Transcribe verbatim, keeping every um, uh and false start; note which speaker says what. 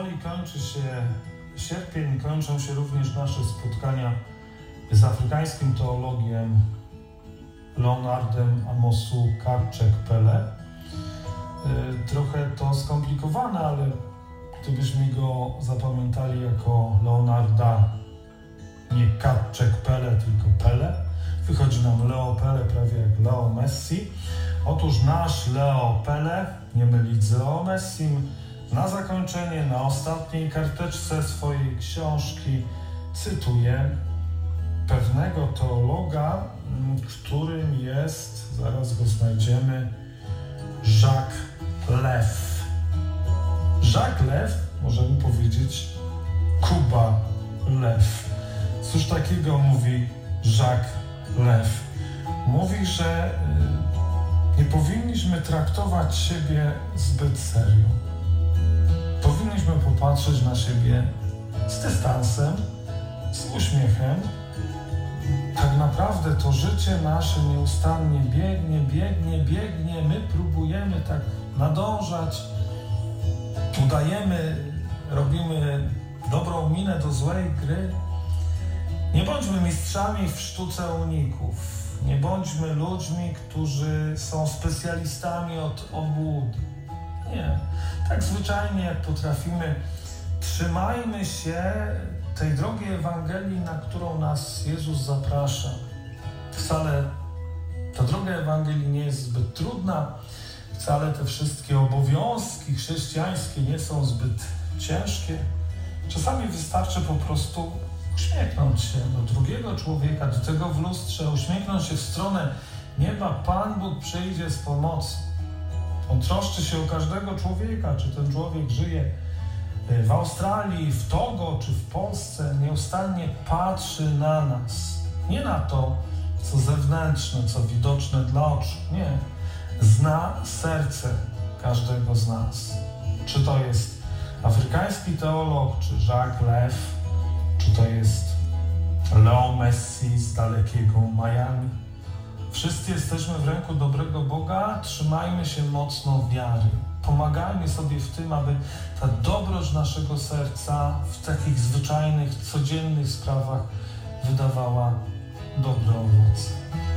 Speaker 1: Powoli kończy się sierpień, kończą się również nasze spotkania z afrykańskim teologiem Leonardem Amosu Karczek-Pele. Trochę to skomplikowane, ale gdybyśmy go zapamiętali jako Leonarda nie Karczek-Pele, tylko Pele, wychodzi nam Leo Pele prawie jak Leo Messi. Otóż nasz Leo Pele, nie mylić z Leo Messim, na zakończenie, na ostatniej karteczce swojej książki cytuje pewnego teologa, którym jest, zaraz go znajdziemy, Jacques Lew. Jacques Lew, możemy powiedzieć Kuba Lew. Cóż takiego mówi Jacques Lew? Mówi, że nie powinniśmy traktować siebie zbyt serio. Powinniśmy popatrzeć na siebie z dystansem, z uśmiechem. Tak naprawdę to życie nasze nieustannie biegnie, biegnie, biegnie. My próbujemy tak nadążać, udajemy, robimy dobrą minę do złej gry. Nie bądźmy mistrzami w sztuce uników. Nie bądźmy ludźmi, którzy są specjalistami od obłudy. Nie. Tak zwyczajnie jak potrafimy, trzymajmy się tej drogi Ewangelii, na którą nas Jezus zaprasza. Wcale ta droga Ewangelii nie jest zbyt trudna, wcale te wszystkie obowiązki chrześcijańskie nie są zbyt ciężkie. Czasami wystarczy po prostu uśmiechnąć się do drugiego człowieka, do tego w lustrze, uśmiechnąć się w stronę nieba. Pan Bóg przyjdzie z pomocą. On troszczy się o każdego człowieka, czy ten człowiek żyje w Australii, w Togo, czy w Polsce. Nieustannie patrzy na nas. Nie na to, co zewnętrzne, co widoczne dla oczu. Nie. Zna serce każdego z nas. Czy to jest afrykański teolog, czy Jacques Lew, czy to jest Leo Messi z dalekiego Miami. Wszyscy jesteśmy w ręku dobrego Boga, trzymajmy się mocno wiary. Pomagajmy sobie w tym, aby ta dobroć naszego serca w takich zwyczajnych, codziennych sprawach wydawała dobre owoce.